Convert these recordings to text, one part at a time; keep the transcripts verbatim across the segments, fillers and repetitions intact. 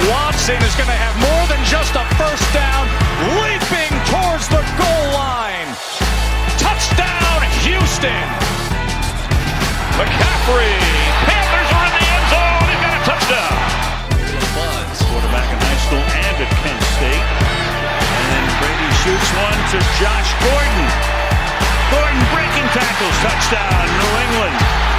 Watson is going to have more than just a first down, leaping towards the goal line. Touchdown, Houston. McCaffrey. Panthers are in the end zone. He's got a touchdown. Buzz, quarterback in high school and at Kent State. And then Brady shoots one to Josh Gordon. Gordon breaking tackles. Touchdown, New England.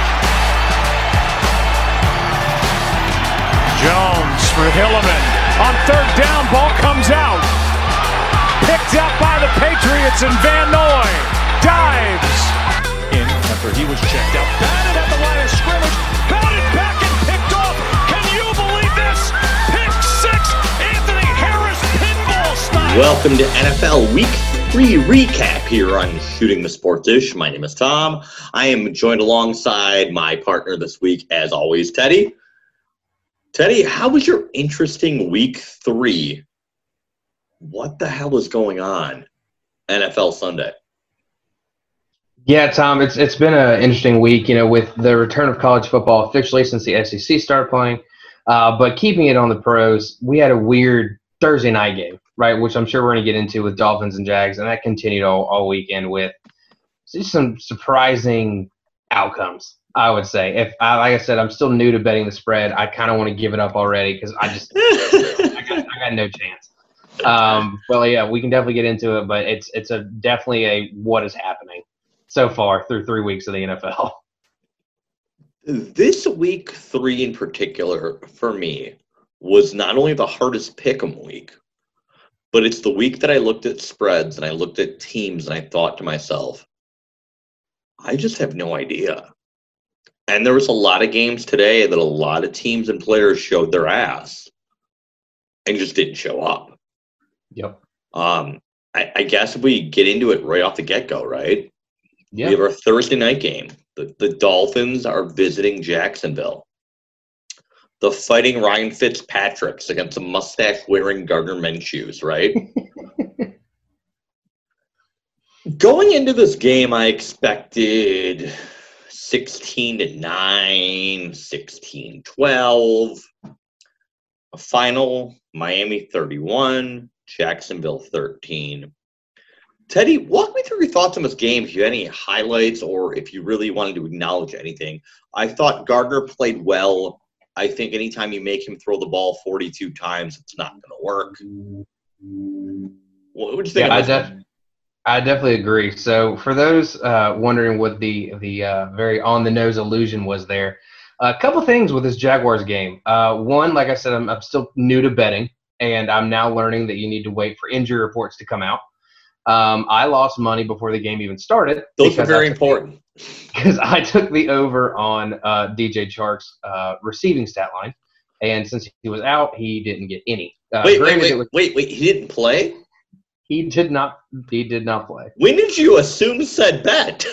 Jones for Hilliman. On third down, ball comes out. Picked up by the Patriots and Van Noy. Dives. In after he was checked out. Batted at the line of scrimmage. Batted back and picked off. Can you believe this? Pick six. Anthony Harris pinball style. Welcome to N F L Week three recap here on Shooting the Sports Dish. My name is Tom. I am joined alongside my partner this week, as always, Teddy. Teddy, how was your interesting week three? What the hell is going on? N F L Sunday. Yeah, Tom, it's it's been an interesting week, you know, with the return of college football officially since the S E C started playing. Uh, but keeping it on the pros, we had a weird Thursday night game, right, which I'm sure we're going to get into with Dolphins and Jags, and that continued all, all weekend with just some surprising outcomes. I would say, if I, like I said, I'm still new to betting the spread. I kind of want to give it up already because I just I, got, I got no chance. Um, well, yeah, we can definitely get into it, but it's it's a definitely a what is happening so far through three weeks of the N F L. This week three in particular for me was not only the hardest pick'em week, but it's the week that I looked at spreads and I looked at teams and I thought to myself, I just have no idea. And there was a lot of games today that a lot of teams and players showed their ass and just didn't show up. Yep. Um, I, I guess if we get into it right off the get-go, right? Yeah. We have our Thursday night game. The, the Dolphins are visiting Jacksonville. The Fighting Ryan Fitzpatricks against the mustache-wearing Gardner Minshew's, right? Going into this game, I expected sixteen to nine, sixteen twelve. A final, Miami thirty-one, Jacksonville thirteen. Teddy, walk me through your thoughts on this game, if you had any highlights or if you really wanted to acknowledge anything. I thought Gardner played well. I think anytime you make him throw the ball forty-two times, it's not going to work. What would you think yeah, of this I, def- I definitely agree. So for those uh, wondering what the, the uh, very on-the-nose allusion was there, a couple things with this Jaguars game. Uh, one, like I said, I'm, I'm still new to betting, and I'm now learning that you need to wait for injury reports to come out. Um, I lost money before the game even started. Those are very important. Because I took the over on uh, D J Chark's uh, receiving stat line, and since he was out, he didn't get any. Uh, wait, wait, wait, was, wait, wait, he didn't play? He did not. He did not play. When did you assume said bet?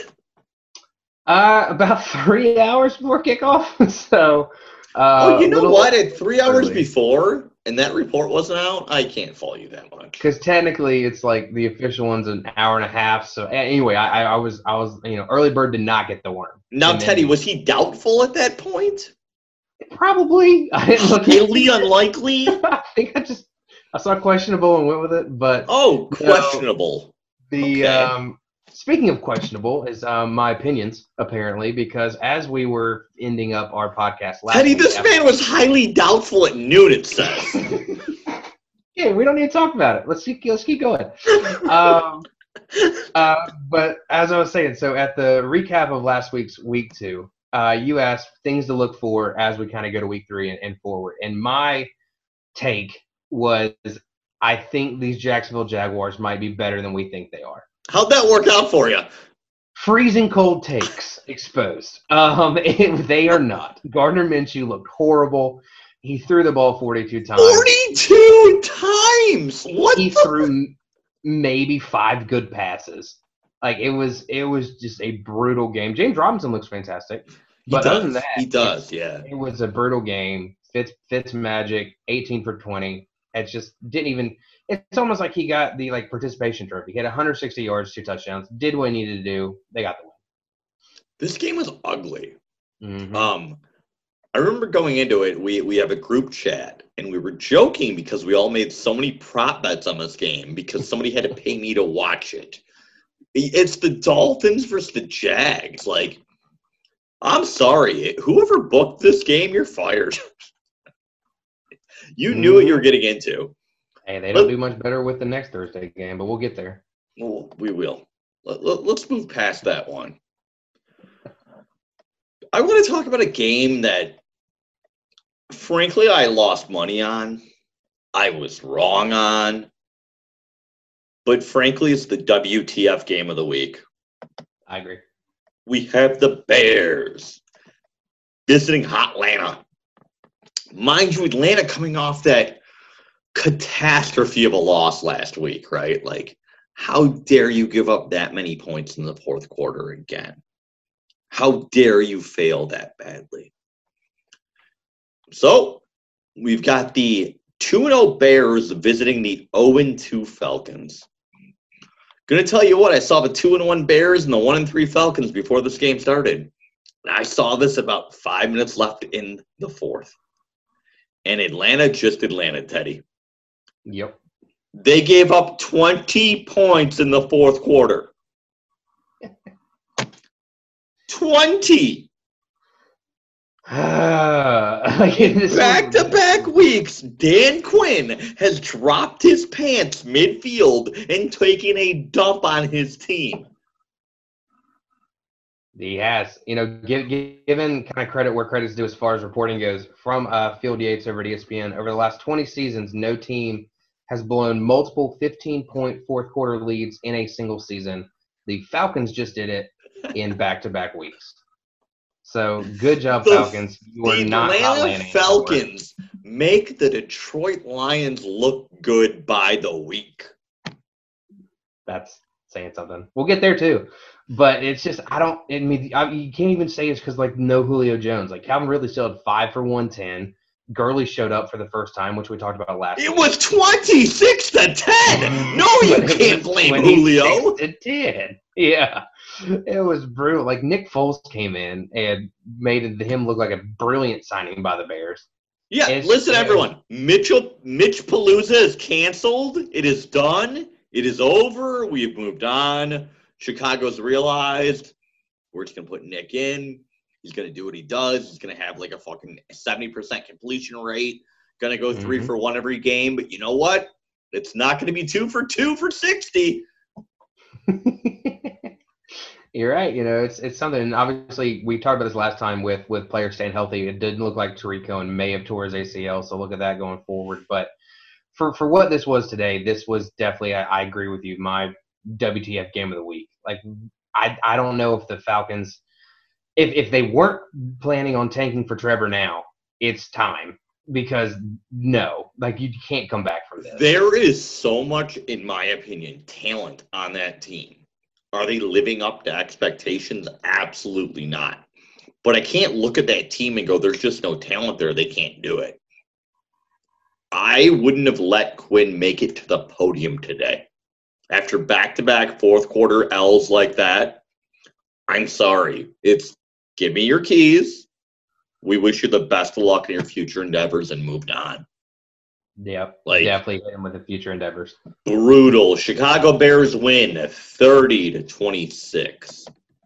Uh, about three hours before kickoff. so, uh, oh, you know what? At three hours early. before, and that report wasn't out, I can't follow you that much. Because technically, it's like the official one's an hour and a half. So anyway, I, I was, I was, you know, early bird did not get the worm. Now, and Teddy, then, was he doubtful at that point? Probably. I didn't look. Highly unlikely. I think I just I saw questionable and went with it. But oh, questionable. No, the okay. um, speaking of questionable is um, my opinions apparently because as we were ending up our podcast last Teddy, week, this man was highly doubtful at noon. It says. Yeah, we don't need to talk about it. Let's keep let's keep going. um, uh, but as I was saying, so at the recap of last week's week two, uh, you asked things to look for as we kind of go to week three and, and forward. And my take was, I think these Jacksonville Jaguars might be better than we think they are. How'd that work out for you? Freezing cold takes exposed. Um, it, they are not. Gardner Minshew looked horrible. He threw the ball forty-two times. forty-two times. What? He the? threw maybe five good passes. Like it was, it was just a brutal game. James Robinson looks fantastic, but he other does. than that, he does. Yeah, it was a brutal game. Fitz, Fitz magic, eighteen for twenty. It just didn't even. It's almost like he got the like participation trophy. He had one hundred sixty yards, two touchdowns. Did what he needed to do. They got the win. This game was ugly. Mm-hmm. Um, I remember going into it, we, we have a group chat, and we were joking because we all made so many prop bets on this game because somebody had to pay me to watch it. It's the Dolphins versus the Jags. Like, I'm sorry. Whoever booked this game, you're fired. You knew what you were getting into. Hey, they don't but, do much better with the next Thursday game, but we'll get there. Well, we will. Let, let, let's move past that one. I want to talk about a game that, frankly, I lost money on. I was wrong on. But frankly, it's the W T F game of the week. I agree. We have the Bears visiting Atlanta. Mind you, Atlanta coming off that catastrophe of a loss last week, right? Like, how dare you give up that many points in the fourth quarter again? How dare you fail that badly? So, we've got the two and oh Bears visiting the oh and two Falcons. Gonna tell you what, I saw the two and one Bears and the one and three Falcons before this game started. I saw this about five minutes left in the fourth. And Atlanta just Atlanta, Teddy. Yep. They gave up twenty points in the fourth quarter. twenty. In back-to-back weeks, Dan Quinn has dropped his pants midfield and taken a dump on his team. He has. You know, give, given kind of credit where credit's due as far as reporting goes, from uh, Field Yates over at E S P N, over the last twenty seasons, no team has blown multiple fifteen-point fourth-quarter leads in a single season. The Falcons just did it in back-to-back weeks. So, good job, the, Falcons. You are not Atlanta Falcons anymore. Make the Detroit Lions look good by the week. That's saying something. We'll get there, too. But it's just, I don't, I mean, I, you can't even say it's because, like, no Julio Jones. Like, Calvin Ridley still had five for one ten. Gurley showed up for the first time, which we talked about last It week. was twenty-six to ten. No, you can't blame Julio. to ten. Yeah. It was brutal. Like, Nick Foles came in and made him look like a brilliant signing by the Bears. Yeah, it's, listen, uh, everyone. Mitchell, Mitch Palooza is canceled. It is done. It is over. We've moved on. Chicago's realized we're just going to put Nick in. He's going to do what he does. He's going to have like a fucking seventy percent completion rate. Going to go three mm-hmm. for one every game. But you know what? It's not going to be two for two for sixty. You're right. You know, it's it's something. Obviously, we talked about this last time with with players staying healthy. It didn't look like Tariq Cohen may have tore his A C L, so look at that going forward. But for for what this was today, this was definitely. I, I agree with you. My W T F game of the week. Like, I I don't know if the Falcons, if if they weren't planning on tanking for Trevor now, it's time. Because no, like you can't come back from this. There is so much, in my opinion, talent on that team. Are they living up to expectations? Absolutely not. But I can't look at that team and go, there's just no talent there. They can't do it. I wouldn't have let Quinn make it to the podium today. After back-to-back fourth quarter L's like that, I'm sorry. It's give me your keys. We wish you the best of luck in your future endeavors and moved on. Yep, like, definitely hit him with the future endeavors. Brutal. Chicago Bears win thirty to twenty-six.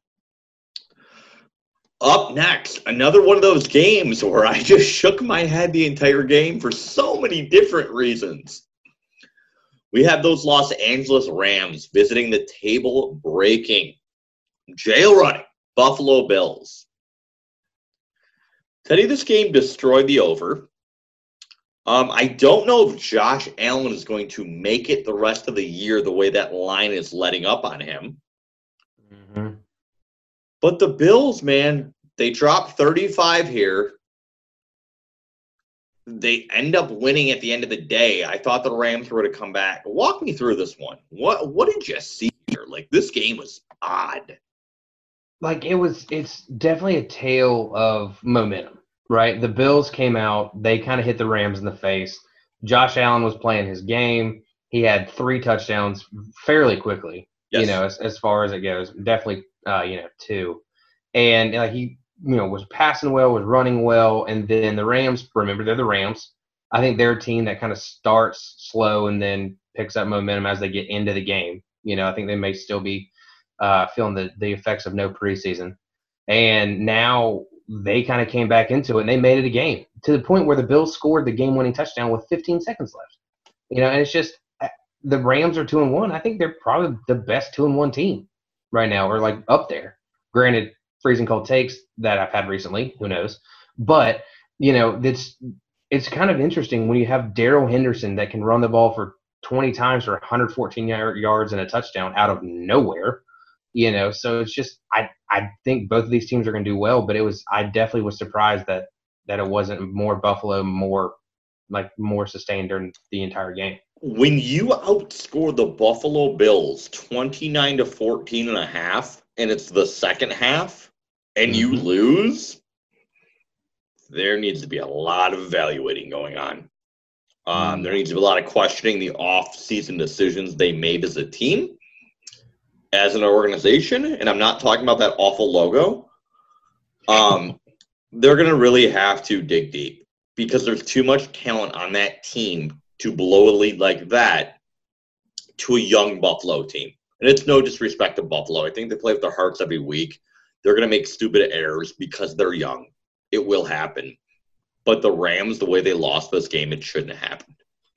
Up next, another one of those games where I just shook my head the entire game for so many different reasons. We have those Los Angeles Rams visiting the table-breaking, jail-running Buffalo Bills. Teddy, this game destroyed the over. Um, I don't know if Josh Allen is going to make it the rest of the year the way that line is letting up on him. Mm-hmm. But the Bills, man, they dropped thirty-five here. They end up winning at the end of the day. I thought the Rams were going to come back. Walk me through this one. What what did you see here? Like, this game was odd. Like, it was, it's definitely a tale of momentum. Right, the Bills came out. They kind of hit the Rams in the face. Josh Allen was playing his game. He had three touchdowns fairly quickly. Yes. You know, as, as far as it goes, definitely, uh, you know, two. And uh, he you know, was passing well, was running well, and then the Rams, remember, they're the Rams. I think they're a team that kind of starts slow and then picks up momentum as they get into the game. You know, I think they may still be uh, feeling the, the effects of no preseason. And now they kind of came back into it, and they made it a game to the point where the Bills scored the game-winning touchdown with fifteen seconds left. You know, and it's just the Rams are two and one. I think they're probably the best two and one team right now, or like up there. Granted, freezing cold takes that I've had recently, who knows? But you know, it's it's kind of interesting when you have Darrell Henderson that can run the ball for twenty times for one hundred fourteen yards and a touchdown out of nowhere. You know, so it's just I I think both of these teams are going to do well, but it was I definitely was surprised that that it wasn't more Buffalo, more like more sustained during the entire game. When you outscore the Buffalo Bills twenty-nine to fourteen and a half, and it's the second half, and you Mm-hmm. lose, there needs to be a lot of evaluating going on. Um, Mm. There needs to be a lot of questioning the off-season decisions they made as a team, as an organization, and I'm not talking about that awful logo. Um, they're going to really have to dig deep because there's too much talent on that team to blow a lead like that to a young Buffalo team. And it's no disrespect to Buffalo. I think they play with their hearts every week. They're going to make stupid errors because they're young. It will happen. But the Rams, the way they lost this game, it shouldn't have happened.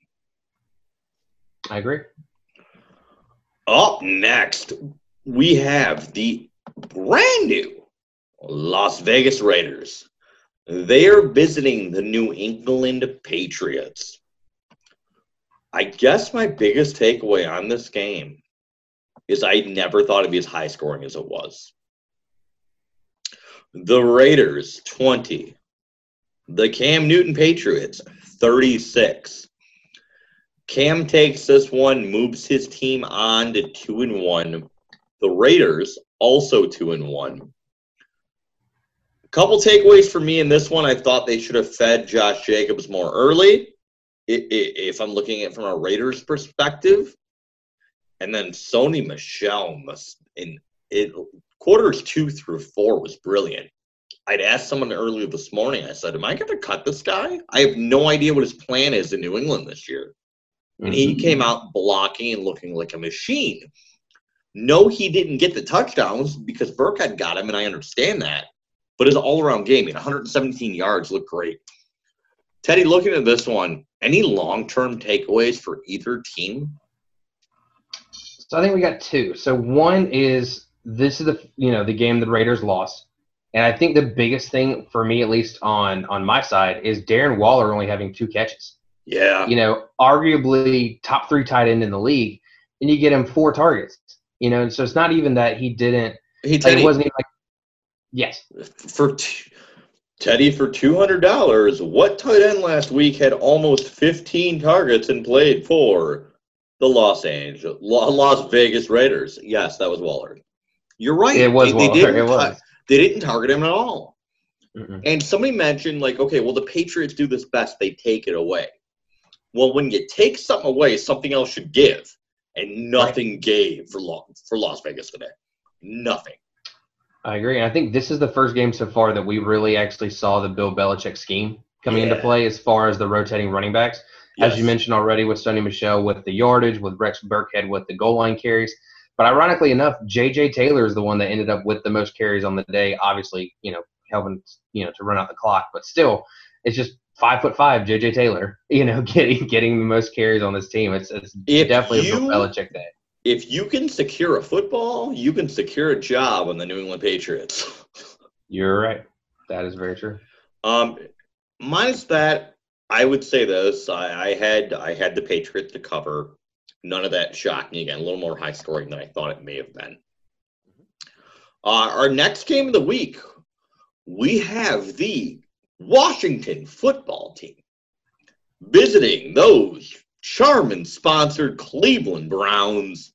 I agree. Up next, we have the brand new Las Vegas Raiders. They are visiting the New England Patriots. I guess my biggest takeaway on this game is I never thought it'd be as high scoring as it was. The Raiders, twenty. The Cam Newton Patriots, thirty-six. Cam takes this one, moves his team on to two and one. The Raiders also two and one. A couple takeaways for me in this one. I thought they should have fed Josh Jacobs more early, if I'm looking at it from a Raiders perspective. And then Sony Michel must in it quarters two through four was brilliant. I'd asked someone earlier this morning. I said, "Am I going to cut this guy? I have no idea what his plan is in New England this year." And he came out blocking and looking like a machine. No, he didn't get the touchdowns because Burkhead got him, and I understand that. But his all-around game, one hundred seventeen yards, looked great. Teddy, looking at this one, any long-term takeaways for either team? So I think we got two. So one is this is the you know the game the Raiders lost, and I think the biggest thing for me, at least on on my side, is Darren Waller only having two catches. Yeah. You know, arguably top three tight end in the league, and you get him four targets. You know, and so it's not even that he didn't. Hey, Like, Teddy, it wasn't even like yes. for t- Teddy, for two hundred dollars, what tight end last week had almost fifteen targets and played for the Los Angeles, Las Vegas Raiders? Yes, that was Waller. You're right. It was they, they Waller. didn't It was. ta- they didn't target him at all. Mm-mm. And somebody mentioned, like, okay, well, the Patriots do this best. They take it away. Well, when you take something away, something else should give. And nothing right. gave for, Lo- for Las Vegas today. Nothing. I agree. And I think this is the first game so far that we really actually saw the Bill Belichick scheme coming yeah. into play as far as the rotating running backs. Yes. As you mentioned already with Sony Michel with the yardage, with Rex Burkhead with the goal line carries. But ironically enough, J J Taylor is the one that ended up with the most carries on the day, obviously, you know, helping, you know, to run out the clock. But still, it's just five foot five J J Taylor, you know, getting getting the most carries on this team. It's, it's definitely you, a Bill Belichick day. If you can secure a football, you can secure a job on the New England Patriots. You're right. That is very true. Um, minus that, I would say this. I, I had I had the Patriots to cover. None of that shocked me. Again, a little more high scoring than I thought it may have been. Uh, our next game of the week, we have the Washington football team visiting those Charmin-sponsored Cleveland Browns.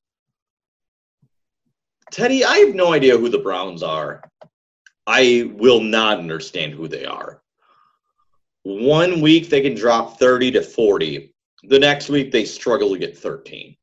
Teddy, I have no idea who the Browns are. I will not understand who they are. One week they can drop thirty to forty. The next week they struggle to get thirteen.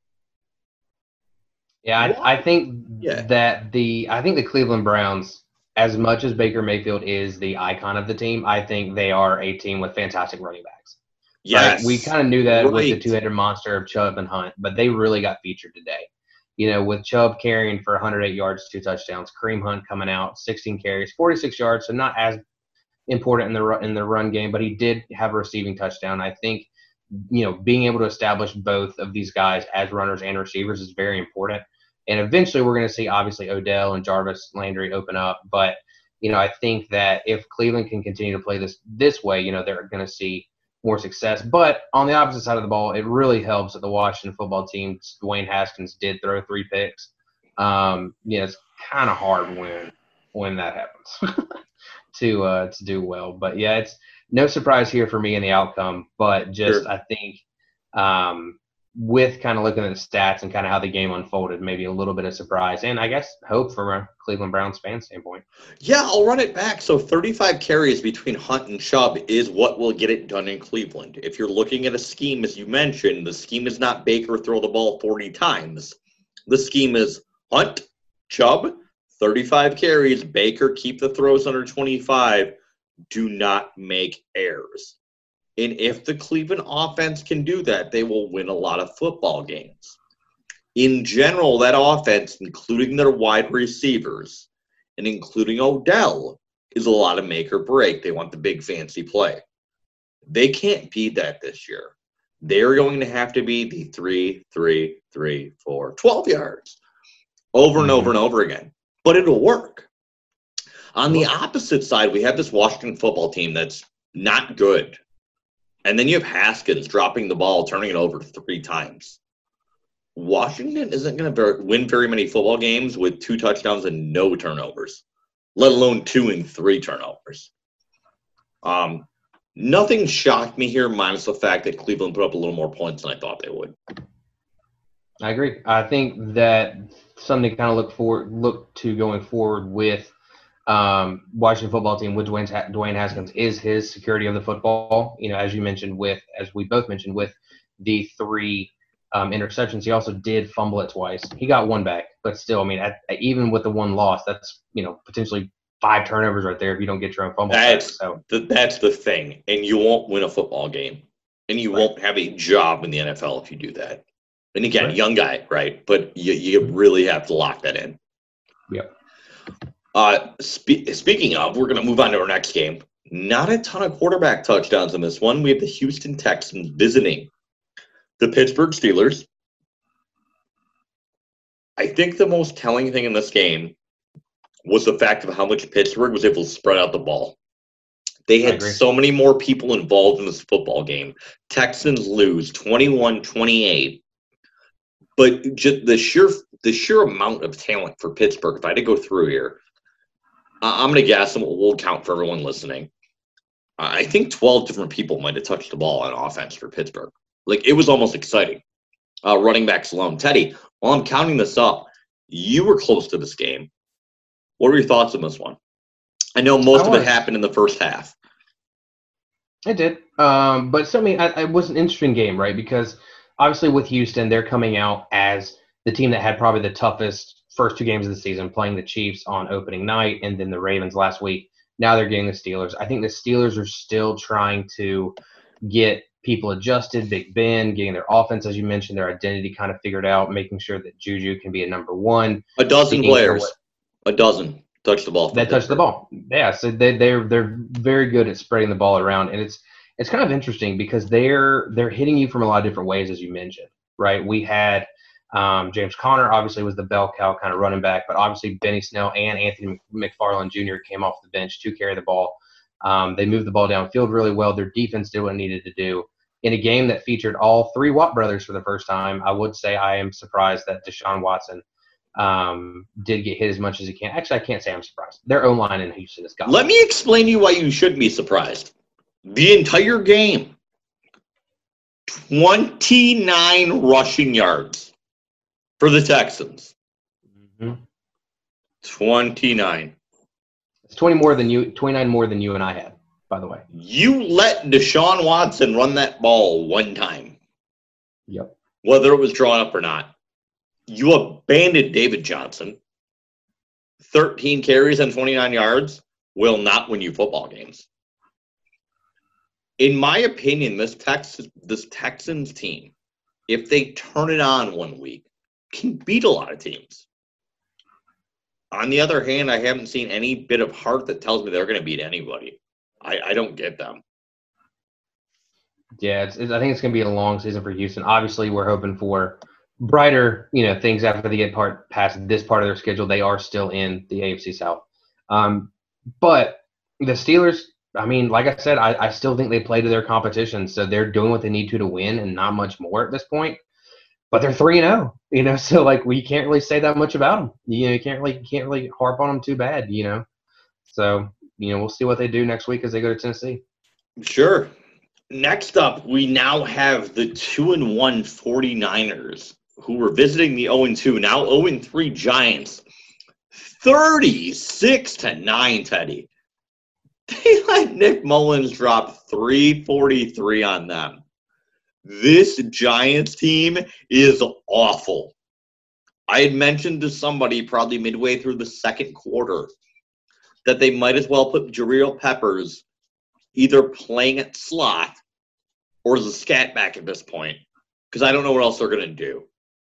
Yeah, I, I think yeah. that the I think the Cleveland Browns as much as Baker Mayfield is the icon of the team, I think they are a team with fantastic running backs. Yes. Right? We kind of knew that right. with the two-headed monster of Chubb and Hunt, but they really got featured today. You know, with Chubb carrying for one hundred eight yards, two touchdowns, Kareem Hunt coming out, sixteen carries, forty-six yards, so not as important in the in the run game, but he did have a receiving touchdown. I think, you know, being able to establish both of these guys as runners and receivers is very important. And eventually we're going to see, obviously, Odell and Jarvis Landry open up. But, you know, I think that if Cleveland can continue to play this this way, you know, they're going to see more success. But on the opposite side of the ball, it really helps that the Washington football team, Dwayne Haskins, did throw three picks. Um, you know, it's kind of hard when when that happens to uh, to do well. But, yeah, it's no surprise here for me in the outcome. But just Sure. I think um, – with kind of looking at the stats and kind of how the game unfolded, maybe a little bit of surprise and I guess hope from a Cleveland Browns fan standpoint. Yeah, I'll run it back. So thirty-five carries between Hunt and Chubb is what will get it done in Cleveland. If you're looking at a scheme, as you mentioned, the scheme is not Baker throw the ball forty times. The scheme is Hunt, Chubb, thirty-five carries, Baker keep the throws under twenty-five, do not make errors. And if the Cleveland offense can do that, they will win a lot of football games. In general, that offense, including their wide receivers and including Odell, is a lot of make or break. They want the big fancy play. They can't be that this year. They're going to have to be the three, three, three, four, twelve yards over and over and over again. But it'll work. On the opposite side, we have this Washington football team that's not good. And then you have Haskins dropping the ball, turning it over three times. Washington isn't going to win very many football games with two touchdowns and no turnovers, let alone two and three turnovers. Um, nothing shocked me here, minus the fact that Cleveland put up a little more points than I thought they would. I agree. I think that something to kind of look forward, look to going forward with um, Washington football team with Dwayne, Dwayne Haskins is his security of the football. You know, as you mentioned with, as we both mentioned with the three um, interceptions, he also did fumble it twice. He got one back, but still, I mean, at, even with the one loss, that's, you know, potentially five turnovers right there if you don't get your own fumble. That's, back, so. the, that's the thing. And you won't win a football game. And you right. won't have a job in the N F L if you do that. And again, right. young guy, right? But you, you really have to lock that in. Yep. Uh, spe- speaking of, we're going to move on to our next game. Not a ton of quarterback touchdowns in this one. We have the Houston Texans visiting the Pittsburgh Steelers. I think the most telling thing in this game was the fact of how much Pittsburgh was able to spread out the ball. They had so many more people involved in this football game. Texans lose twenty-one twenty-eight. But just the sheer the sheer amount of talent for Pittsburgh, if I had to go through here, I'm going to guess, and we'll count for everyone listening. I think twelve different people might have touched the ball on offense for Pittsburgh. Like, it was almost exciting. Uh, running backs alone. Teddy, while I'm counting this up, you were close to this game. What are your thoughts on this one? I know most I of it happened in the first half. It did. Um, but so, I mean, I, it was an interesting game, right? Because obviously with Houston, they're coming out as the team that had probably the toughest first two games of the season, playing the Chiefs on opening night and then the Ravens last week. Now they're getting the Steelers. I think the Steelers are still trying to get people adjusted, Big Ben, getting their offense, as you mentioned, their identity kind of figured out, making sure that Juju can be a number one. A dozen players. A dozen touch the ball. They touch the ball. Yeah, so they, they're they're very good at spreading the ball around. And it's it's kind of interesting because they're they're hitting you from a lot of different ways, as you mentioned, right? We had um, James Conner, obviously, was the bell cow kind of running back, but obviously Benny Snell and Anthony McFarland Junior came off the bench to carry the ball. Um, they moved the ball downfield really well. Their defense did what it needed to do. In a game that featured all three Watt brothers for the first time, I would say I am surprised that Deshaun Watson um, did get hit as much as he can. Actually, I can't say I'm surprised. Their O-line in Houston is gone. Let me explain to you why you shouldn't be surprised. The entire game, twenty-nine rushing yards for the Texans. Mm-hmm. twenty-nine. It's twenty more than you, twenty-nine more than you and I had, by the way. You let Deshaun Watson run that ball one time. Yep. Whether it was drawn up or not. You abandoned David Johnson. thirteen carries and twenty-nine yards will not win you football games. In my opinion, this Texas, this Texans team, if they turn it on one week, can beat a lot of teams. On the other hand, I haven't seen any bit of heart that tells me they're going to beat anybody. I, I don't get them. Yeah, it's, it's, I think it's going to be a long season for Houston. Obviously, we're hoping for brighter, you know, things after they get part past this part of their schedule. They are still in the A F C South. Um, but the Steelers, I mean, like I said, I, I still think they play to their competition, so they're doing what they need to to win and not much more at this point. But they're three and oh, you know, so like we can't really say that much about them. You know, you can't really can't really harp on them too bad, you know. So, you know, we'll see what they do next week as they go to Tennessee. Sure. Next up, we now have the two and one 49ers who were visiting the oh and two, now oh and three Giants. thirty-six to nine, Teddy. They let Nick Mullins drop three forty-three on them. This Giants team is awful. I had mentioned to somebody probably midway through the second quarter that they might as well put Jabril Peppers either playing at slot or as a scat back at this point, because I don't know what else they're going to do.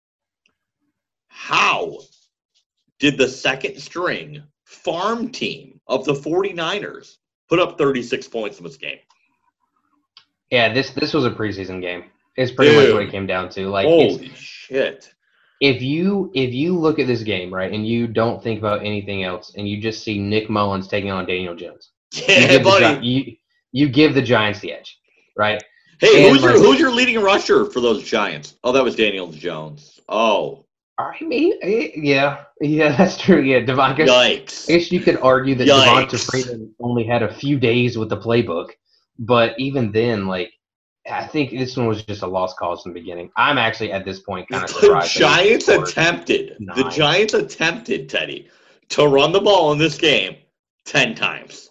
How did the second string farm team of the 49ers put up thirty-six points in this game? Yeah, this this was a preseason game. It's pretty Dude. much what it came down to. Like, Holy it's, shit. If you if you look at this game, right, and you don't think about anything else, and you just see Nick Mullins taking on Daniel Jones, Yeah, you give buddy. The, you, you give the Giants the edge, right? Hey, And who's your like- who's your leading rusher for those Giants? Oh, that was Daniel Jones. Oh, I mean, eh, yeah, yeah, that's true. Yeah, Devon. I guess, yikes. I guess you could argue that Yikes. Devonta Freeman only had a few days with the playbook, but even then, like, I think this one was just a lost cause in the beginning. I'm actually at this point kind of The surprised. that he Giants scored attempted, the nine. Giants attempted, Teddy, to run the ball in this game ten times.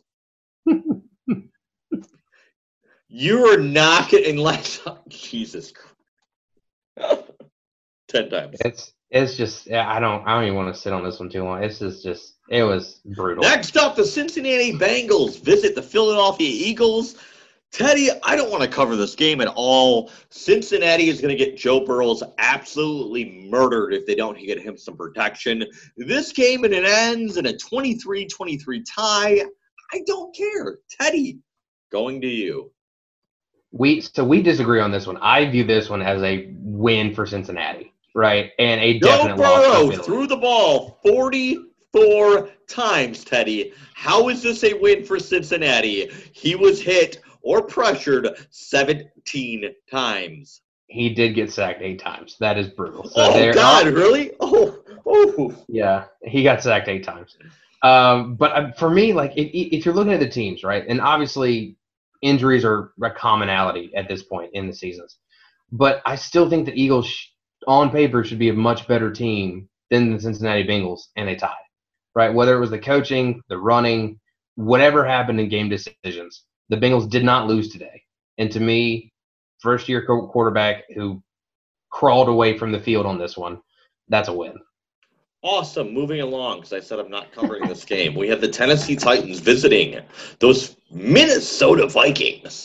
You are not getting unless Jesus Christ. ten times. It's it's just yeah, I don't I don't even want to sit on this one too long. This is just it was brutal. Next up, the Cincinnati Bengals visit the Philadelphia Eagles. Teddy, I don't want to cover this game at all. Cincinnati is going to get Joe Burrows absolutely murdered if they don't get him some protection. This game, and it ends in a twenty-three twenty-three tie. I don't care. Teddy, going to you. We so we disagree on this one. I view this one as a win for Cincinnati, right? And a Joe definite loss for Burrow Philly. threw the ball forty-four times, Teddy. How is this a win for Cincinnati? He was hit or pressured seventeen times. He did get sacked eight times. That is brutal. So Oh, there- God, really? Oh, oh. Yeah, he got sacked eight times. Um, but uh, for me, like, if, if you're looking at the teams, right, and obviously injuries are a commonality at this point in the seasons, but I still think the Eagles, sh- on paper, should be a much better team than the Cincinnati Bengals, and they tied, right? Whether it was the coaching, the running, whatever happened in game decisions, the Bengals did not lose today. And to me, first-year quarterback who crawled away from the field on this one, that's a win. Awesome. Moving along, because I said I'm not covering this game. We have the Tennessee Titans visiting those Minnesota Vikings.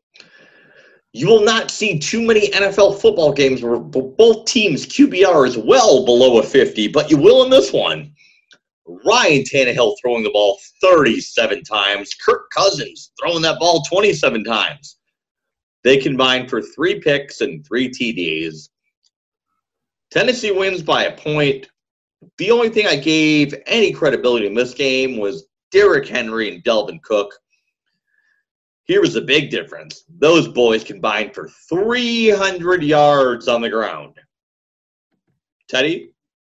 You will not see too many N F L football games where both teams' Q B R is well below a fifty, but you will in this one. Ryan Tannehill throwing the ball thirty-seven times. Kirk Cousins throwing that ball twenty-seven times. They combined for three picks and three T Ds. Tennessee wins by a point. The only thing I gave any credibility in this game was Derrick Henry and Delvin Cook. Here was the big difference. Those boys combined for three hundred yards on the ground. Teddy,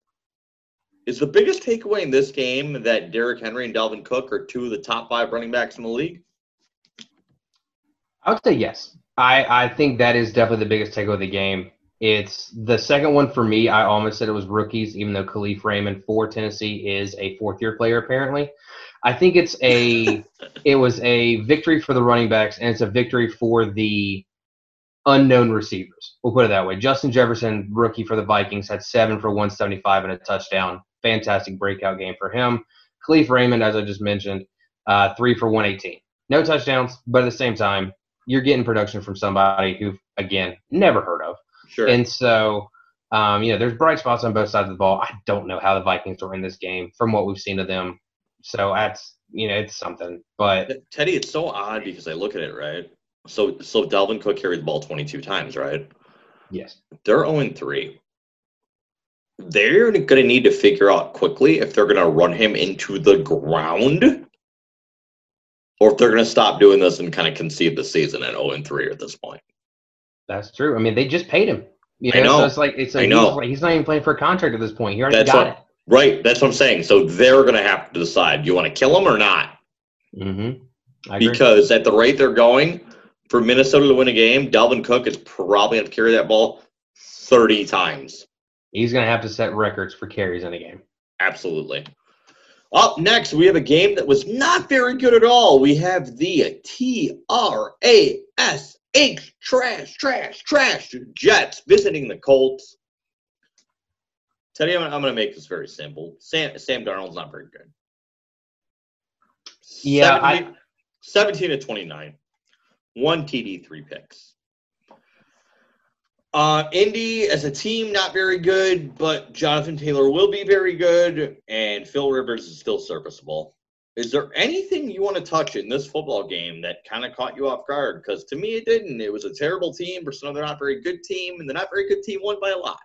is the biggest takeaway in this game that Derrick Henry and Delvin Cook are two of the top five running backs in the league? I would say yes. I, I think that is definitely the biggest takeaway of the game. It's the second one for me. I almost said it was rookies, even though Khalif Raymond for Tennessee is a fourth-year player apparently. I think it's a it was a victory for the running backs, and it's a victory for the unknown receivers. We'll put it that way. Justin Jefferson, rookie for the Vikings, had seven for one seventy-five and a touchdown, fantastic breakout game for him. Khalif Raymond, as I just mentioned, uh, three for one eighteen. No touchdowns, but at the same time, you're getting production from somebody who, again, never heard of. Sure. And so, um, you know, there's bright spots on both sides of the ball. I don't know how the Vikings will win this game from what we've seen of them. So that's, you know, it's something. But Teddy, it's so odd because I look at it, right? So so Dalvin Cook carried the ball twenty-two times, right? yes. They're oh and three. They're going to need to figure out quickly if they're going to run him into the ground or if they're going to stop doing this and kind of concede the season at oh and three at this point. That's true. I mean, they just paid him. You I know. So it's like it's like I know. He's, like, he's not even playing for a contract at this point. He already That's got what, right. That's what I'm saying. So they're going to have to decide, do you want to kill him or not? it. Mm-hmm. I agree. Because at the rate they're going, for Minnesota to win a game, Dalvin Cook is probably going to carry that ball thirty times. He's going to have to set records for carries in a game. Absolutely. Up next, we have a game that was not very good at all. We have the T R A S H, trash, trash, trash, Jets visiting the Colts. Teddy, I'm, I'm going to make this very simple. Sam, Sam Darnold's not very good. Yeah, seventeen, I, seventeen to twenty-nine. One T D, three picks. Uh, Indy, as a team, not very good, but Jonathan Taylor will be very good, and Phil Rivers is still serviceable. Is there anything you want to touch in this football game that kind of caught you off guard? Because to me, it didn't. It was a terrible team versus another not very good team, and the not very good team won by a lot.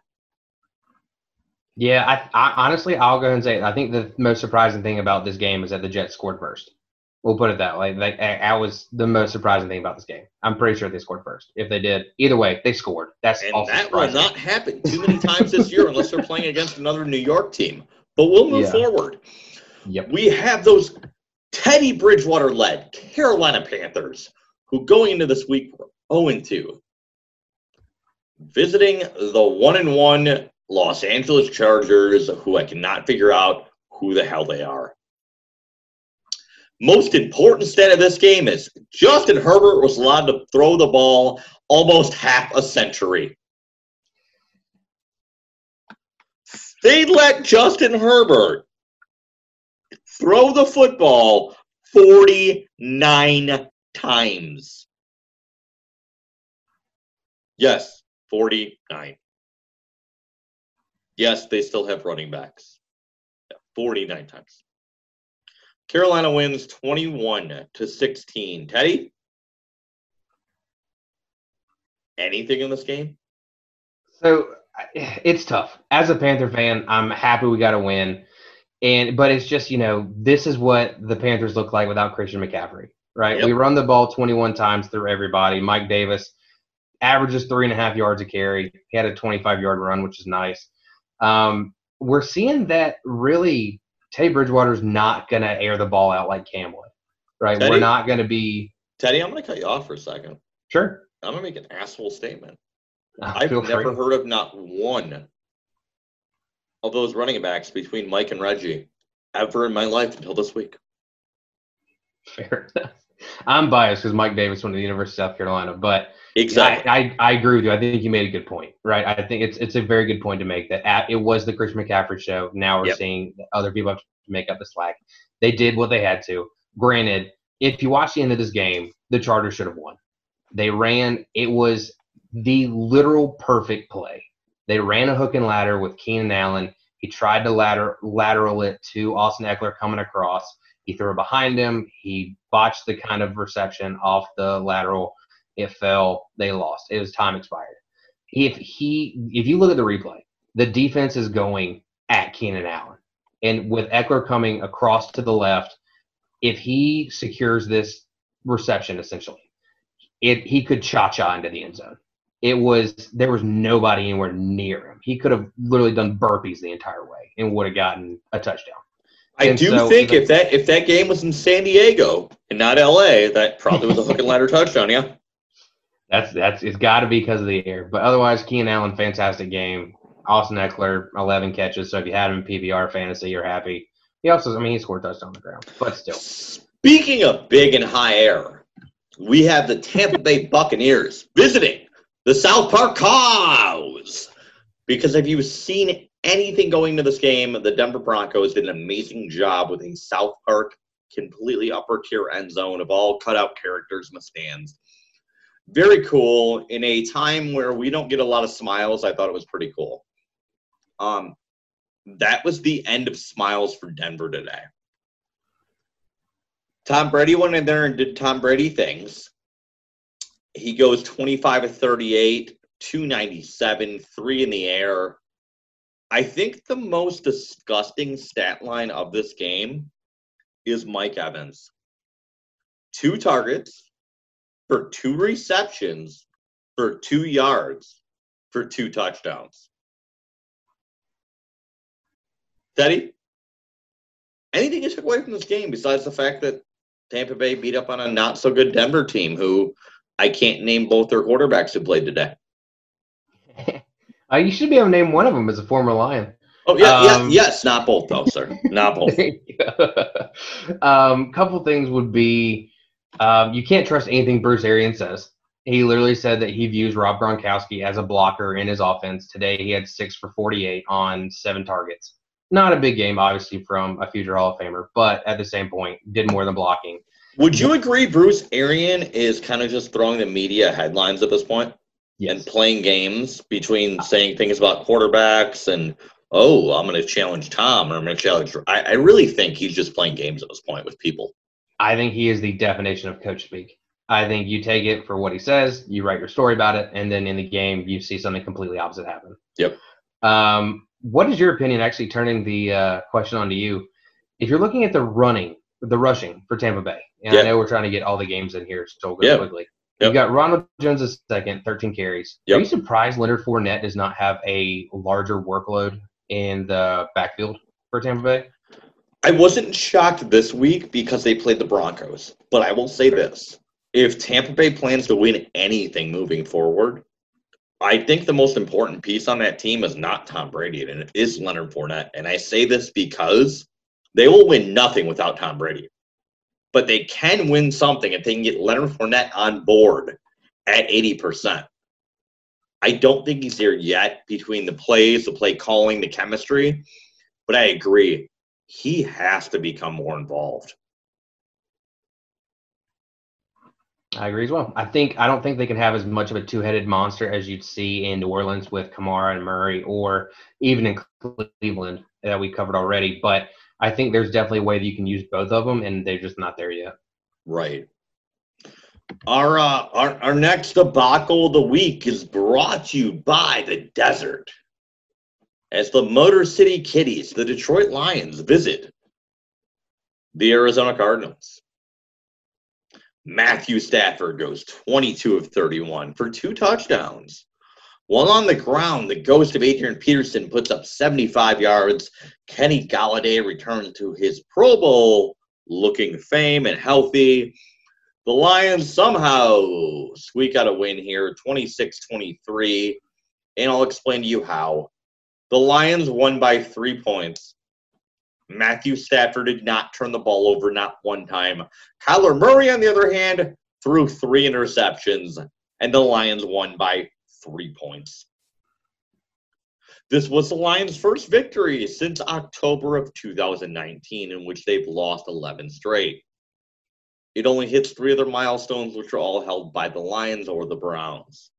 yeah, I, I honestly, I'll go ahead and say it. I think the most surprising thing about this game is that the Jets scored first. We'll put it that way. Like, that was the most surprising thing about this game. I'm pretty sure they scored first. If they did, either way, they scored. That's And also that surprising. will not happen too many times this year unless they're playing against another New York team. But we'll move Yeah. forward. Yep. We have those Teddy Bridgewater-led Carolina Panthers who going into this week were oh and two. Visiting the one and one Los Angeles Chargers, who I cannot figure out who the hell they are. Most important stat of this game is Justin Herbert was allowed to throw the ball almost half a century. They let Justin Herbert throw the football forty-nine times. Yes, forty-nine. Yes, they still have running backs. forty-nine times. Carolina wins twenty-one to sixteen. Teddy? Anything in this game? So it's tough. As a Panther fan, I'm happy we got a win. And but it's just, you know, this is what the Panthers look like without Christian McCaffrey, right? Yep. We run the ball twenty-one times through everybody. Mike Davis averages three and a half yards a carry. He had a twenty-five-yard run, which is nice. Um, we're seeing that really Teddy Bridgewater's not going to air the ball out like Cam would, right? Teddy? We're not going to be Teddy, I'm going to cut you off for a second. – sure. I'm going to make an asshole statement. Uh, I've feel never free. heard of not one of those running backs between Mike and Reggie ever in my life until this week. Fair enough. I'm biased because Mike Davis went to the University of South Carolina, but Exactly. I, I, I agree with you. I think you made a good point, right? I think it's it's a very good point to make that at, it was the Christian McCaffrey show. Now we're Yep. seeing other people have to make up the slack. They did what they had to. Granted, if you watch the end of this game, the Chargers should have won. They ran – it was the literal perfect play. They ran a hook and ladder with Keenan Allen. He tried to ladder, lateral it to Austin Eckler coming across. He threw it behind him. He botched the kind of reception off the lateral. It fell. They lost. It was time expired. If he, if you look at the replay, the defense is going at Keenan Allen. And with Eckler coming across to the left, if he secures this reception, essentially, it he could cha-cha into the end zone. It was there was nobody anywhere near him. He could have literally done burpees the entire way and would have gotten a touchdown. I And do so think the- if that if that game was in San Diego and not L A, that probably was a hook and ladder touchdown, yeah. That's that's it's got to be because of the air. But otherwise, Keenan Allen, fantastic game. Austin Eckler, eleven catches. So if you had him in P P R fantasy, you're happy. He also, I mean, he scored a touchdown on the ground, but still. Speaking of big and high air, we have the Tampa Bay Buccaneers visiting the South Park Cows Because if you've seen anything going to this game, the Denver Broncos did an amazing job with a South Park, completely upper tier end zone of all cutout characters in the stands. Very cool. In a time where we don't get a lot of smiles, I thought it was pretty cool. Um, that was the end of smiles for Denver today. Tom Brady went in there and did Tom Brady things. He goes twenty-five of thirty-eight, two ninety-seven, three in the air. I think the most disgusting stat line of this game is Mike Evans. Two targets for two receptions for two yards for two touchdowns. Teddy, anything you took away from this game besides the fact that Tampa Bay beat up on a not-so-good Denver team who I can't name both their quarterbacks who played today? uh, you should be able to name one of them as a former Lion. Oh, yeah, um, yeah, yes, not both, though, sir. Not both. um, couple things would be um, you can't trust anything Bruce Arians says. He literally said that he views Rob Gronkowski as a blocker in his offense. Today he had six for forty-eight on seven targets. Not a big game, obviously, from a future Hall of Famer, but at the same point, did more than blocking. Would you agree Bruce Arians is kind of just throwing the media headlines at this point? Yes. And playing games between saying things about quarterbacks and, oh, I'm going to challenge Tom or I'm going to challenge – I really think he's just playing games at this point with people. I think he is the definition of coach speak. I think you take it for what he says, you write your story about it, and then in the game you see something completely opposite happen. Yep. Um, what is your opinion, actually turning the uh, question on to you, if you're looking at the running, the rushing for Tampa Bay, and yeah. I know we're trying to get all the games in here, so we'll go yeah. quickly. Yep. You've got Ronald Jones as second, thirteen carries. Yep. Are you surprised Leonard Fournette does not have a larger workload in the backfield for Tampa Bay? I wasn't shocked this week because they played the Broncos, but I will say this. If Tampa Bay plans to win anything moving forward, I think the most important piece on that team is not Tom Brady, and it is Leonard Fournette. And I say this because they will win nothing without Tom Brady. But they can win something if they can get Leonard Fournette on board at eighty percent. I don't think he's there yet between the plays, the play calling, the chemistry. But I agree. He has to become more involved. I agree as well. I think I don't think they can have as much of a two-headed monster as you'd see in New Orleans with Kamara and Murray, or even in Cleveland that we covered already. But I think there's definitely a way that you can use both of them, and they're just not there yet. Right. Our uh, our our next debacle of the week is brought to you by the Desert. As the Motor City Kitties, the Detroit Lions, visit the Arizona Cardinals. Matthew Stafford goes twenty-two of thirty-one for two touchdowns. While on the ground, the ghost of Adrian Peterson puts up seventy-five yards. Kenny Golladay returns to his Pro Bowl-looking fame and healthy. The Lions somehow squeak out a win here, twenty-six twenty-three, and I'll explain to you how. The Lions won by three points. Matthew Stafford did not turn the ball over, not one time. Kyler Murray, on the other hand, threw three interceptions, and the Lions won by three points. This was the Lions' first victory since October of two thousand nineteen, in which they've lost eleven straight. It only hits three other milestones, which are all held by the Lions or the Browns.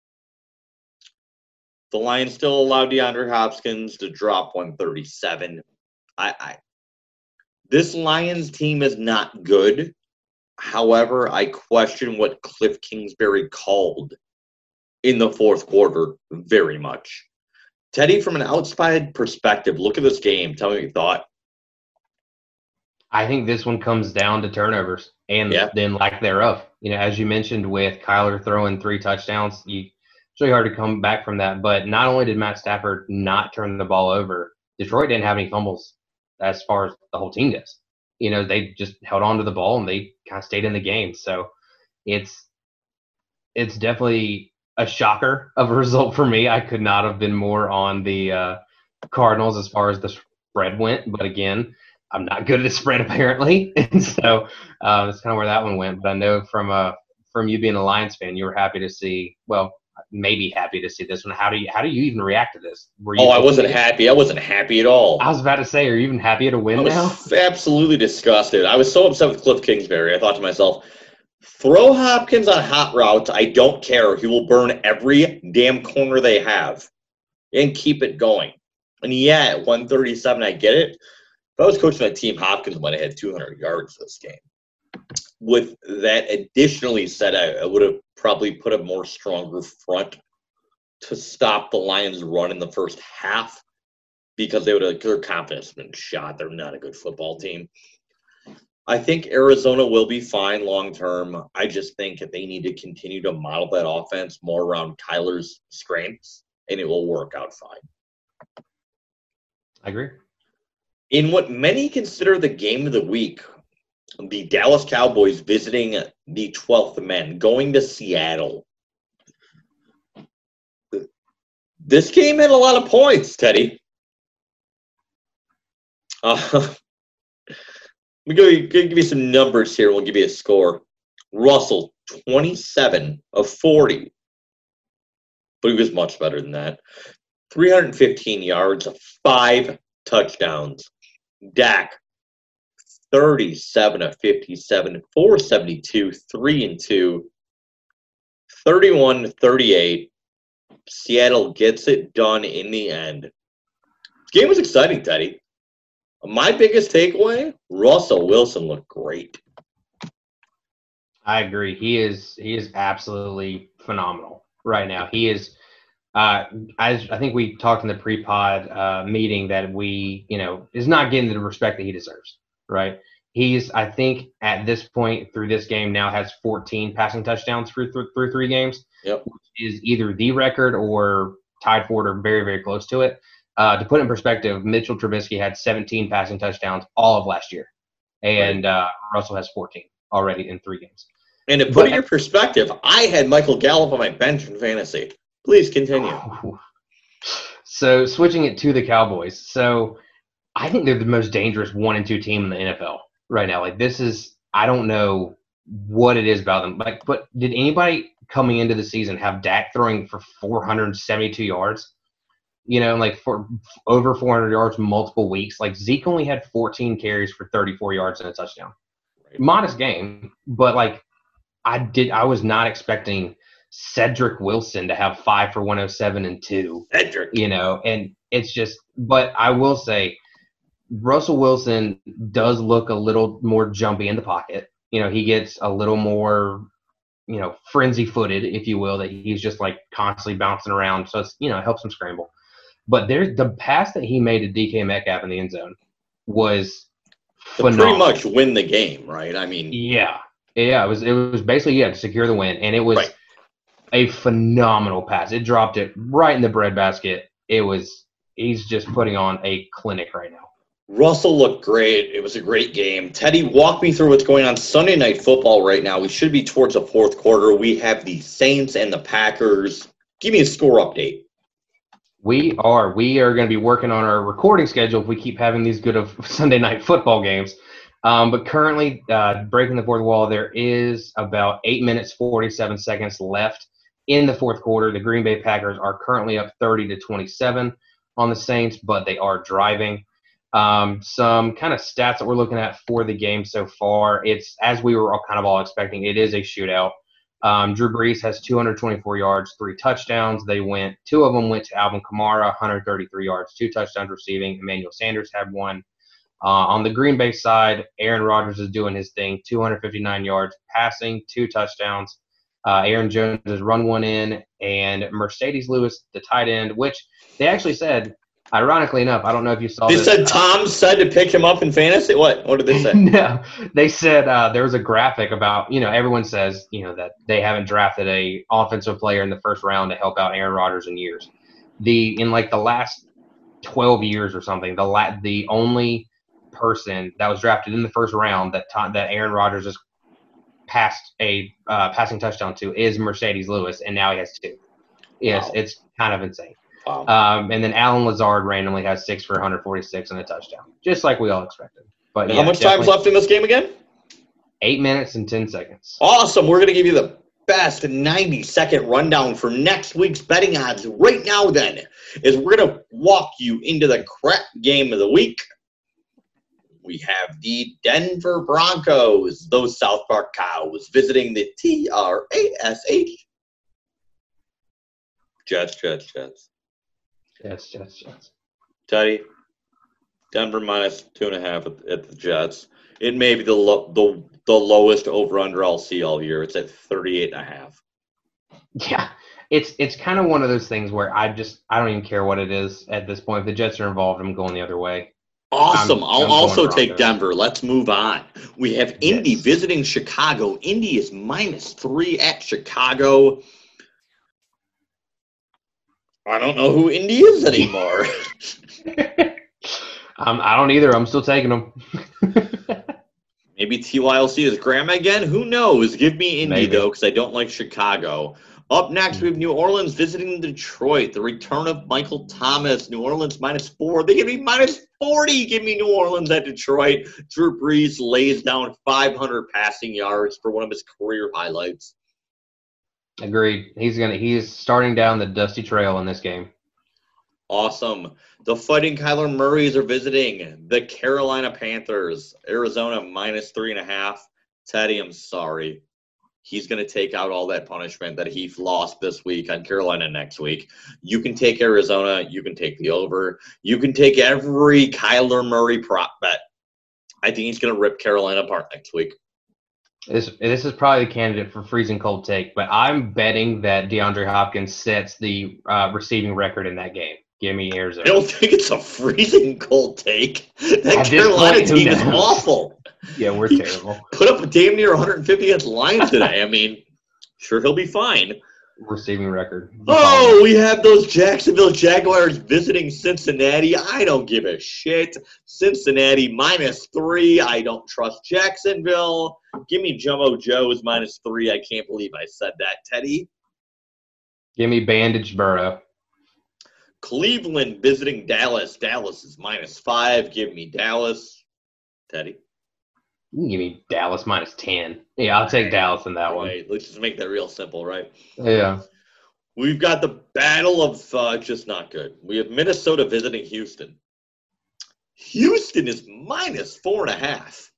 The Lions still allowed DeAndre Hopkins to drop one thirty-seven. I, I this Lions team is not good. However, I question what Cliff Kingsbury called in the fourth quarter very much. Teddy, from an outside perspective, look at this game. Tell me what you thought. I think this one comes down to turnovers and yeah. then lack thereof. You know, as you mentioned with Kyler throwing three touchdowns, you, it's really hard to come back from that. But not only did Matt Stafford not turn the ball over, Detroit didn't have any fumbles as far as the whole team does. You know, they just held on to the ball and they kind of stayed in the game. So it's it's definitely a shocker of a result for me. I could not have been more on the uh, Cardinals as far as the spread went. But again, I'm not good at the spread apparently. And so uh, that's kind of where that one went. But I know from uh, from you being a Lions fan, you were happy to see, well, maybe happy to see this one. How do you how do you even react to this? Were you oh, I wasn't happy. I wasn't happy at all. I was about to say, are you even happy to win I was now? absolutely disgusted. I was so upset with Cliff Kingsbury. I thought to myself, throw Hopkins on hot routes. I don't care. He will burn every damn corner they have and keep it going. And yeah, at one thirty-seven, I get it. If I was coaching that team, Hopkins might have had two hundred yards this game. With that additionally said, I, I would have probably put a more stronger front to stop the Lions' run in the first half because they would have, their confidence has been shot. They're not a good football team. I think Arizona will be fine long term. I just think that they need to continue to model that offense more around Kyler's strengths, and it will work out fine. I agree. In what many consider the game of the week, the Dallas Cowboys visiting the twelfth men, going to Seattle. This game had a lot of points, Teddy. Uh, let me go, give you some numbers here. We'll give you a score. Russell, twenty-seven of forty. But he was much better than that. three hundred fifteen yards, five touchdowns. Dak, thirty-seven of fifty-seven, four seventy-two, three and two, thirty-one thirty-eight. Seattle gets it done in the end. This game was exciting, Teddy. My biggest takeaway, Russell Wilson looked great. I agree. He is he is absolutely phenomenal right now. He is uh as I think we talked in the pre-pod uh meeting that we, you know, is not getting the respect that he deserves, right? He's, I think, at this point through this game now has fourteen passing touchdowns through through, through three games, yep. which is either the record or tied for it or very, very close to it. Uh, to put in perspective, Mitchell Trubisky had seventeen passing touchdowns all of last year, and right. uh, Russell has fourteen already in three games. And to put but, in your perspective, I had Michael Gallup on my bench in fantasy. Please continue. So switching it to the Cowboys. So I think they're the most dangerous one and two team in the N F L right now. Like this is, I don't know what it is about them. Like, but did anybody coming into the season have Dak throwing for four hundred seventy-two yards? You know, like for over four hundred yards multiple weeks. Like Zeke only had fourteen carries for thirty-four yards and a touchdown. Right. Modest game, but like I did, I was not expecting Cedric Wilson to have five for one oh seven and two. Cedric, you know, and it's just. But I will say, Russell Wilson does look a little more jumpy in the pocket. You know, he gets a little more, you know, frenzy-footed, if you will, that he's just like constantly bouncing around. So it's, you know, it helps him scramble. But there's the pass that he made to D K Metcalf in the end zone was phenomenal. Pretty much win the game, right? I mean, yeah, yeah. It was it was basically yeah to secure the win, and it was right. a phenomenal pass. It dropped it right in the breadbasket. It was he's just putting on a clinic right now. Russell looked great. It was a great game. Teddy, walk me through what's going on Sunday Night Football right now. We should be towards the fourth quarter. We have the Saints and the Packers. Give me a score update. We are. We are going to be working on our recording schedule if we keep having these good of Sunday Night Football games. Um, but currently, uh, breaking the fourth wall, there is about eight minutes, forty-seven seconds left in the fourth quarter. The Green Bay Packers are currently up thirty to twenty-seven on the Saints, but they are driving. Um, some kind of stats that we're looking at for the game so far. It's, as we were all kind of all expecting, it is a shootout. Um, Drew Brees has two hundred twenty-four yards, three touchdowns. They went, two of them went to Alvin Kamara, one hundred thirty-three yards, two touchdowns receiving. Emmanuel Sanders had one. Uh, on the Green Bay side, Aaron Rodgers is doing his thing, two hundred fifty-nine yards passing, two touchdowns. Uh, Aaron Jones has run one in, and Mercedes Lewis, the tight end, which they actually said, ironically enough, I don't know if you saw they this. They said Tom said to pick him up in fantasy? What? What did they say? No, they said uh, there was a graphic about, you know, everyone says, you know, that they haven't drafted a offensive player in the first round to help out Aaron Rodgers in years. The in like the last twelve years or something, the la- the only person that was drafted in the first round that ta- that Aaron Rodgers has passed a uh, passing touchdown to is Mercedes Lewis, and now he has two. Yes, wow. It's kind of insane. Wow. Um, and then Alan Lazard randomly has six for one hundred forty-six and a touchdown, just like we all expected. But yeah, how much time's left in this game again? Eight minutes and ten seconds. Awesome. We're going to give you the fast ninety second rundown for next week's betting odds right now then, is we're going to walk you into the crap game of the week. We have the Denver Broncos, those South Park cows, visiting the T R A S H. Jets, Jets, Jets. Jets, Jets, Jets. Teddy, Denver minus two and a half at, at the Jets. It may be the, lo- the the lowest over-under I'll see all year. It's at thirty-eight and a half. Yeah, it's it's kind of one of those things where I just I don't even care what it is at this point. If the Jets are involved, I'm going the other way. Awesome. I'm, I'll I'm also going take Broncos. Denver. Let's move on. We have Indy Yes. visiting Chicago. Indy is minus three at Chicago. I don't know who Indy is anymore. um, I don't either. I'm still taking them. Maybe T Y L C is grandma again. Who knows? Give me Indy, Maybe. though, because I don't like Chicago. Up next, we have New Orleans visiting Detroit. The return of Michael Thomas. New Orleans minus four. They give me minus forty. Give me New Orleans at Detroit. Drew Brees lays down five hundred passing yards for one of his career highlights. Agreed. He's gonna. He's starting down the dusty trail in this game. Awesome. The Fighting Kyler Murrays are visiting the Carolina Panthers. Arizona minus three and a half. Teddy, I'm sorry. He's going to take out all that punishment that he lost this week on Carolina next week. You can take Arizona. You can take the over. You can take every Kyler Murray prop bet. I think he's going to rip Carolina apart next week. This this is probably the candidate for freezing cold take, but I'm betting that DeAndre Hopkins sets the uh, receiving record in that game. Give me Arizona. I don't think it's a freezing cold take. That At this Carolina point, who team is knows? awful. Yeah, we're terrible. Put up a damn near one hundred fifty against Lions today. I mean, sure, he'll be fine. Receiving record. Oh, we have those Jacksonville Jaguars visiting Cincinnati. I don't give a shit. Cincinnati minus three. I don't trust Jacksonville. Give me Jumbo Joe's minus three. I can't believe I said that, Teddy. Give me Bandage Burrow. Cleveland visiting Dallas. Dallas is minus five. Give me Dallas. Teddy. You can give me Dallas minus ten. Yeah, I'll take Dallas in that one. Right, let's just make that real simple, right? Yeah. We've got the battle of uh, just not good. We have Minnesota visiting Houston. Houston is minus four and a half.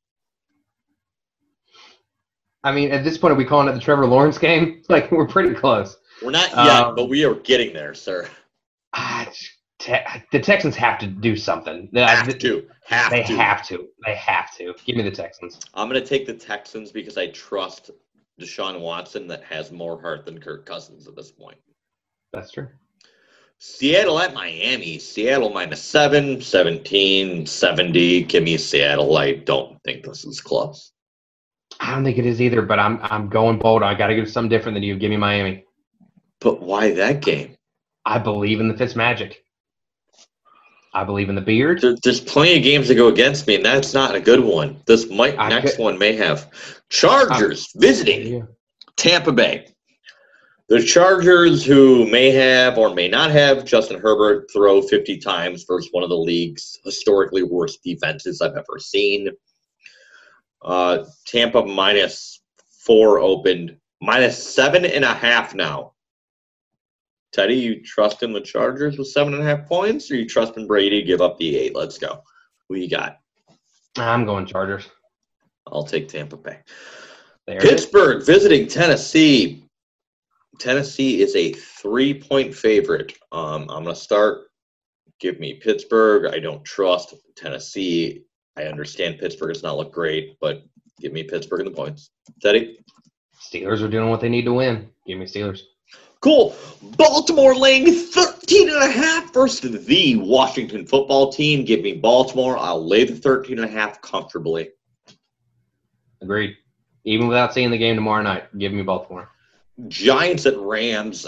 I mean, at this point, are we calling it the Trevor Lawrence game? Like, we're pretty close. We're not yet, Um, but we are getting there, sir. Ah, te- the Texans have to do something. They Have to. Have They to. have to. They have to. Give me the Texans. I'm going to take the Texans because I trust Deshaun Watson that has more heart than Kirk Cousins at this point. That's true. Seattle at Miami. Seattle minus seven, seventeen, seventy. Give me Seattle. I don't think this is close. I don't think it is either, but I'm I'm going bold. I got to give something different than you. Give me Miami. But why that game? I believe in the Fitzmagic. I believe in the beard. There, there's plenty of games that go against me, and that's not a good one. This might I next could- one may have. Chargers visiting Yeah. Tampa Bay. The Chargers, who may have or may not have Justin Herbert throw fifty times versus one of the league's historically worst defenses I've ever seen. Uh, Tampa minus four opened. Minus seven and a half now. Teddy, you trust in the Chargers with seven and a half points, or you trust in Brady to give up the eight? Let's go. Who you got? I'm going Chargers. I'll take Tampa Bay. There it is. Pittsburgh visiting Tennessee. Tennessee is a three-point favorite. Um, I'm going to start. Give me Pittsburgh. I don't trust Tennessee. I understand Pittsburgh does not look great, but give me Pittsburgh in the points. Teddy? Steelers are doing what they need to win. Give me Steelers. Cool. Baltimore laying thirteen and a half versus the Washington football team. Give me Baltimore. I'll lay the thirteen and a half comfortably. Agreed. Even without seeing the game tomorrow night, give me Baltimore. Giants at Rams.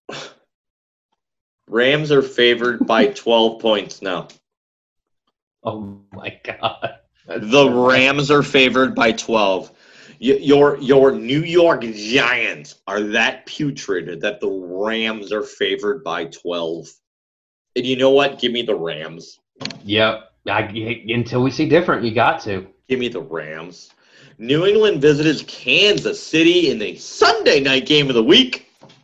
Rams are favored by twelve points now. Oh my God. The Rams are favored by twelve. Y- Your your New York Giants are that putrid that the Rams are favored by twelve. And you know what? Give me the Rams. Yep. I, until we see different, you got to. Give me the Rams. New England visits Kansas City in the Sunday night game of the week.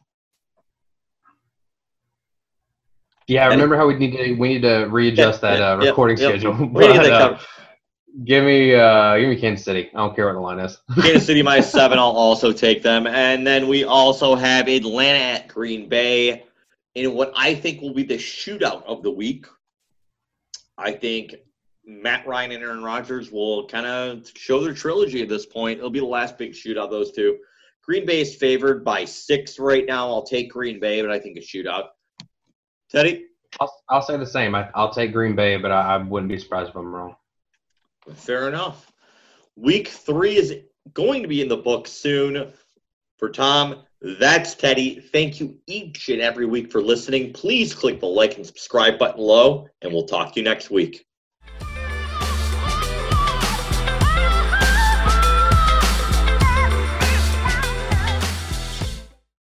Yeah, remember how we need to we need to readjust Yeah, that yeah, uh, recording yeah, yeah. schedule. We need to But, get that uh, covered. give me uh, give me Kansas City. I don't care what the line is. Kansas City minus seven, I'll also take them. And then we also have Atlanta at Green Bay in what I think will be the shootout of the week. I think Matt Ryan and Aaron Rodgers will kind of show their trilogy at this point. It'll be the last big shootout, those two. Green Bay is favored by six right now. I'll take Green Bay, but I think a shootout. Teddy? I'll, I'll say the same. I, I'll take Green Bay, but I, I wouldn't be surprised if I'm wrong. Fair enough. Week three is going to be in the book soon. For Tom, that's Teddy. Thank you each and every week for listening. Please click the like and subscribe button below, and we'll talk to you next week.